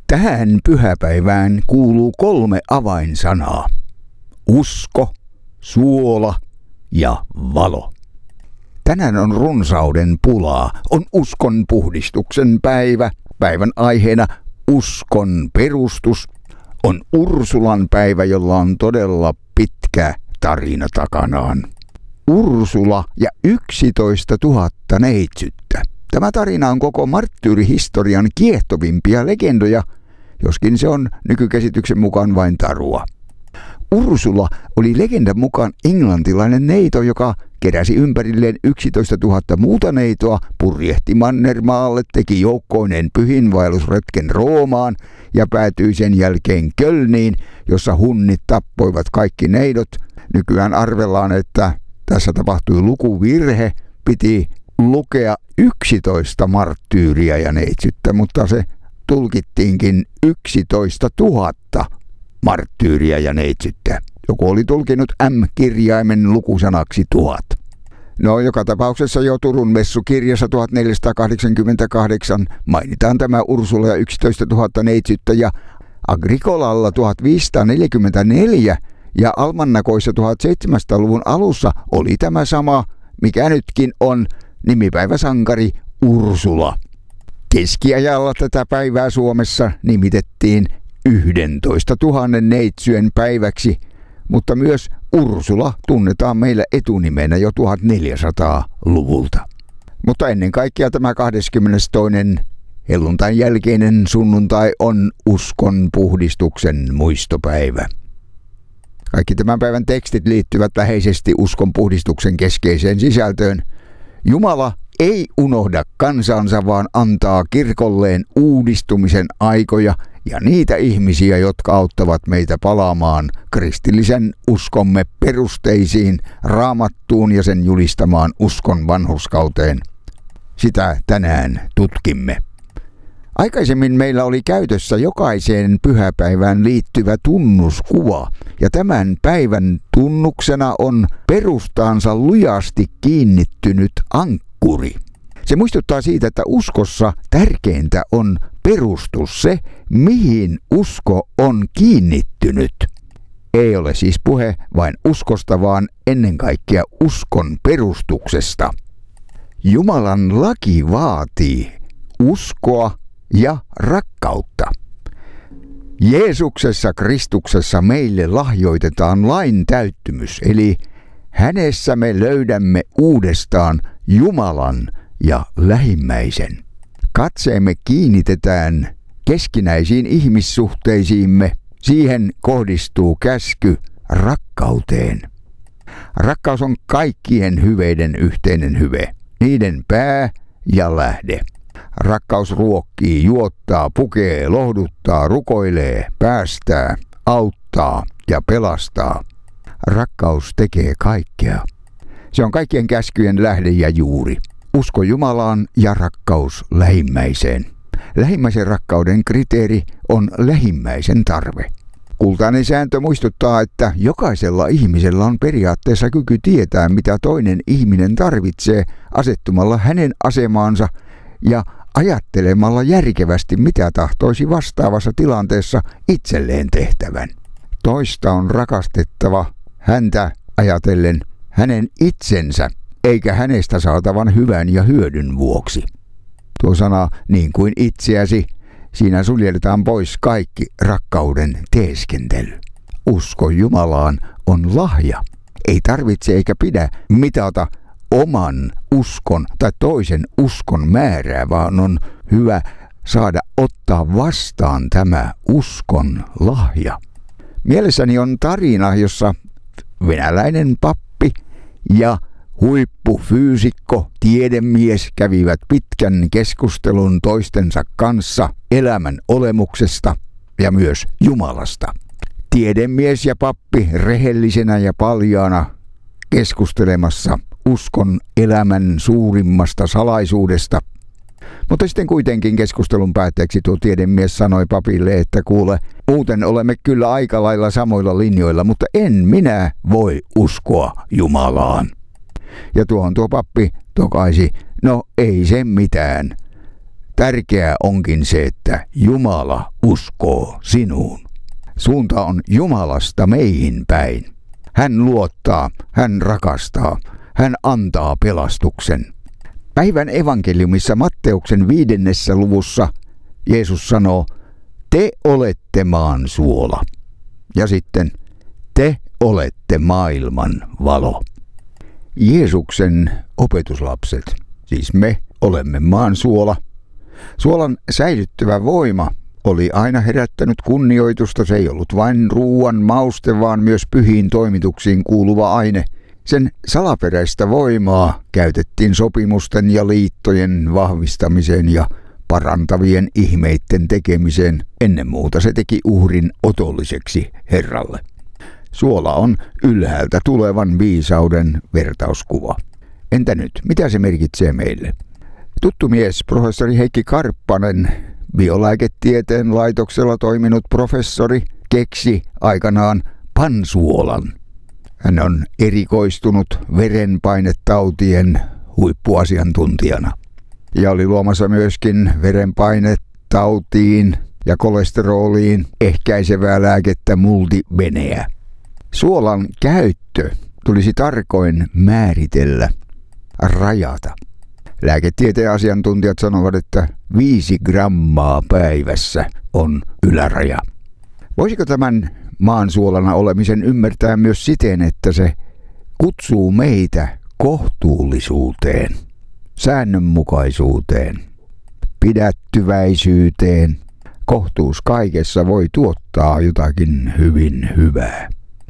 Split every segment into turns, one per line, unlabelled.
Tähän pyhäpäivään kuuluu 3 avainsanaa. Usko, suola ja valo. Tänään on runsauden pulaa. On uskon puhdistuksen päivä. Päivän aiheena uskon perustus. On Ursulan päivä, jolla on todella pitkä tarina takanaan. Ursula ja 11 000 neitsyttä. Tämä tarina on koko marttyyrihistorian kiehtovimpia legendoja, joskin se on nykykäsityksen mukaan vain tarua. Ursula oli legendan mukaan englantilainen neito, joka keräsi ympärilleen 11 000 muuta neitoa, purjehti Mannermaalle, teki joukkoineen pyhinvaellusretken Roomaan ja päätyi sen jälkeen Kölniin, jossa hunnit tappoivat kaikki neidot. Nykyään arvellaan, että tässä tapahtui lukuvirhe, piti lukea 11 marttyyriä ja neitsyttä, mutta se tulkittiinkin 11 000 marttyyriä ja neitsyttä. Joku oli tulkinut M-kirjaimen lukusanaksi 1000. No, joka tapauksessa jo Turun messukirjassa 1488 mainitaan tämä Ursula ja 11 000 neitsyttä, ja Agricolalla 1544 ja almannakoissa 1700-luvun alussa oli tämä sama, mikä nytkin on nimipäiväsankari Ursula. Keskiajalla tätä päivää Suomessa nimitettiin 11 000 neitsyön päiväksi, mutta myös Ursula tunnetaan meillä etunimenä jo 1400-luvulta. Mutta ennen kaikkea tämä 22. helluntain jälkeinen sunnuntai on uskon puhdistuksen muistopäivä. Kaikki tämän päivän tekstit liittyvät läheisesti uskon puhdistuksen keskeiseen sisältöön. Jumala ei unohda kansansa, vaan antaa kirkolleen uudistumisen aikoja ja niitä ihmisiä, jotka auttavat meitä palaamaan kristillisen uskomme perusteisiin, Raamattuun ja sen julistamaan uskon vanhurskauteen. Sitä tänään tutkimme. Aikaisemmin meillä oli käytössä jokaiseen pyhäpäivään liittyvä tunnuskuva, ja tämän päivän tunnuksena on perustaansa lujasti kiinnittynyt ankkuri. Se muistuttaa siitä, että uskossa tärkeintä on perustus, se mihin usko on kiinnittynyt. Ei ole siis puhe vain uskosta, vaan ennen kaikkea uskon perustuksesta. Jumalan laki vaatii uskoa ja rakkautta. Jeesuksessa Kristuksessa meille lahjoitetaan lain täyttymys, eli hänessä me löydämme uudestaan Jumalan ja lähimmäisen. Katseemme kiinnitetään keskinäisiin ihmissuhteisiimme. Siihen kohdistuu käsky rakkauteen. Rakkaus on kaikkien hyveiden yhteinen hyve, niiden pää ja lähde. Rakkaus ruokkii, juottaa, pukee, lohduttaa, rukoilee, päästää, auttaa ja pelastaa. Rakkaus tekee kaikkea. Se on kaikkien käskyjen lähde ja juuri. Usko Jumalaan ja rakkaus lähimmäiseen. Lähimmäisen rakkauden kriteeri on lähimmäisen tarve. Kultainen sääntö muistuttaa, että jokaisella ihmisellä on periaatteessa kyky tietää, mitä toinen ihminen tarvitsee asettumalla hänen asemaansa ja ajattelemalla järkevästi, mitä tahtoisi vastaavassa tilanteessa itselleen tehtävän. Toista on rakastettava häntä ajatellen hänen itsensä, eikä hänestä saatavan hyvän ja hyödyn vuoksi. Tuo sana niin kuin itseäsi, siinä suljetaan pois kaikki rakkauden teeskentely. Usko Jumalaan on lahja. Ei tarvitse eikä pidä mitata oman uskon tai toisen uskon määrää, vaan on hyvä saada ottaa vastaan tämä uskon lahja. Mielessäni on tarina, jossa venäläinen pappi ja huippufyysikko, tiedemies kävivät pitkän keskustelun toistensa kanssa elämän olemuksesta ja myös Jumalasta. Tiedemies ja pappi rehellisenä ja paljaana keskustelemassa uskon elämän suurimmasta salaisuudesta. Mutta sitten kuitenkin keskustelun päätteeksi tuo tiedemies sanoi papille, että kuule, muuten olemme kyllä aika lailla samoilla linjoilla, mutta en minä voi uskoa Jumalaan. Ja tuo pappi tokaisi, no ei se mitään. Tärkeää onkin se, että Jumala uskoo sinuun. Suunta on Jumalasta meihin päin. Hän luottaa, hän rakastaa, hän antaa pelastuksen. Päivän evankeliumissa Matteuksen 5. luvussa Jeesus sanoo, te olette maan suola. Ja sitten, te olette maailman valo. Jeesuksen opetuslapset, siis me olemme maan suola. Suolan säilyttävä voima oli aina herättänyt kunnioitusta. Se ei ollut vain ruuan mauste, vaan myös pyhiin toimituksiin kuuluva aine. Sen salaperäistä voimaa käytettiin sopimusten ja liittojen vahvistamiseen ja parantavien ihmeitten tekemiseen. Ennen muuta se teki uhrin otolliseksi Herralle. Suola on ylhäältä tulevan viisauden vertauskuva. Entä nyt, mitä se merkitsee meille? Tuttu mies, professori Heikki Karppanen, biolääketieteen laitoksella toiminut professori, keksi aikanaan pansuolan. Hän on erikoistunut verenpainetautien huippuasiantuntijana ja oli luomassa myöskin verenpainetautiin ja kolesteroliin ehkäisevää lääkettä multibeneä. Suolan käyttö tulisi tarkoin määritellä, rajata. Lääketieteen asiantuntijat sanovat, että 5 grammaa päivässä on yläraja. Voisiko tämän maansuolana olemisen ymmärtää myös siten, että se kutsuu meitä kohtuullisuuteen, säännönmukaisuuteen, pidättyväisyyteen? Kohtuus kaikessa voi tuottaa jotakin hyvin hyvää.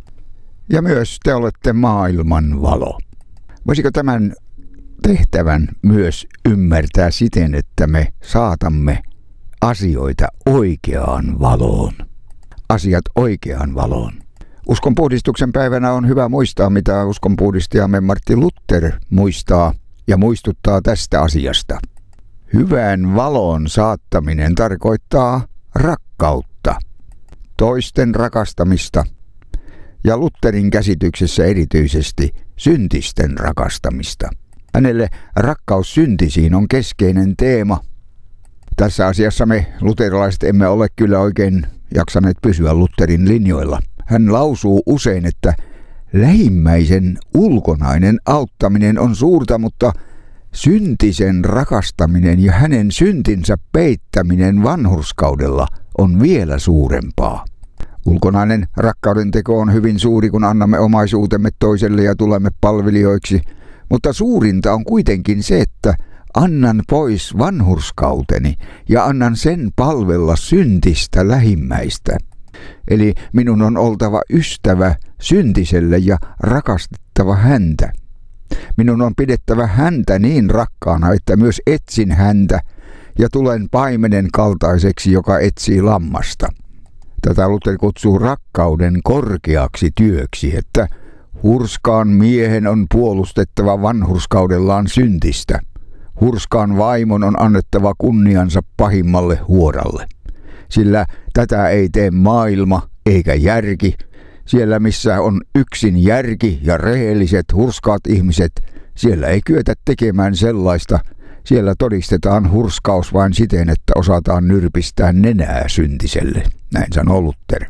Ja myös te olette maailman valo. Voisiko tämän tehtävän myös ymmärtää siten, että me saatamme asioita oikeaan valoon? Asiat oikeaan valoon. Uskonpuhdistuksen päivänä on hyvä muistaa, mitä uskonpuhdistajamme Martin Luther muistaa ja muistuttaa tästä asiasta. Hyvään valoon saattaminen tarkoittaa rakkautta, toisten rakastamista ja Lutherin käsityksessä erityisesti syntisten rakastamista. Hänelle rakkaus syntisiin on keskeinen teema. Tässä asiassa me luterilaiset emme ole kyllä oikein jaksaneet pysyä Lutherin linjoilla. Hän lausuu usein, että lähimmäisen ulkonainen auttaminen on suurta, mutta syntisen rakastaminen ja hänen syntinsä peittäminen vanhurskaudella on vielä suurempaa. Ulkonainen rakkauden teko on hyvin suuri, kun annamme omaisuutemme toiselle ja tulemme palvelijoiksi, mutta suurinta on kuitenkin se, että annan pois vanhurskauteni ja annan sen palvella syntistä lähimmäistä. Eli minun on oltava ystävä syntiselle ja rakastettava häntä. Minun on pidettävä häntä niin rakkaana, että myös etsin häntä ja tulen paimenen kaltaiseksi, joka etsii lammasta. Tätä Luther kutsuu rakkauden korkeaksi työksi, että hurskaan miehen on puolustettava vanhurskaudellaan syntistä. Hurskaan vaimon on annettava kunniansa pahimmalle huoralle. Sillä tätä ei tee maailma eikä järki. Siellä missä on yksin järki ja rehelliset hurskaat ihmiset, siellä ei kyetä tekemään sellaista. Siellä todistetaan hurskaus vain siten, että osataan nyrpistää nenää syntiselle. Näin sanoo Luther.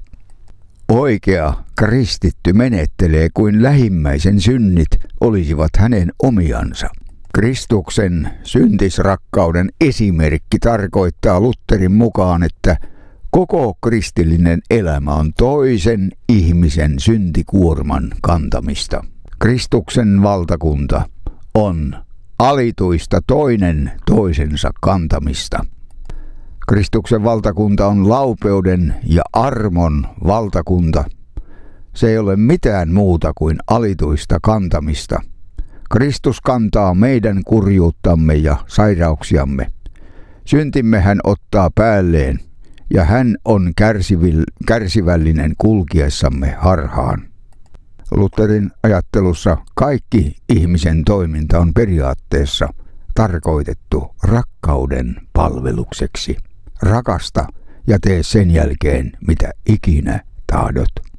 Oikea kristitty menettelee kuin lähimmäisen synnit olisivat hänen omiansa. Kristuksen syntisrakkauden esimerkki tarkoittaa Lutherin mukaan, että koko kristillinen elämä on toisen ihmisen syntikuorman kantamista. Kristuksen valtakunta on alituista toinen toisensa kantamista. Kristuksen valtakunta on laupeuden ja armon valtakunta. Se ei ole mitään muuta kuin alituista kantamista. Kristus kantaa meidän kurjuuttamme ja sairauksiamme. Syntimme hän ottaa päälleen, ja hän on kärsivällinen kulkiessamme harhaan. Lutherin ajattelussa kaikki ihmisen toiminta on periaatteessa tarkoitettu rakkauden palvelukseksi. Rakasta ja tee sen jälkeen mitä ikinä tahdot.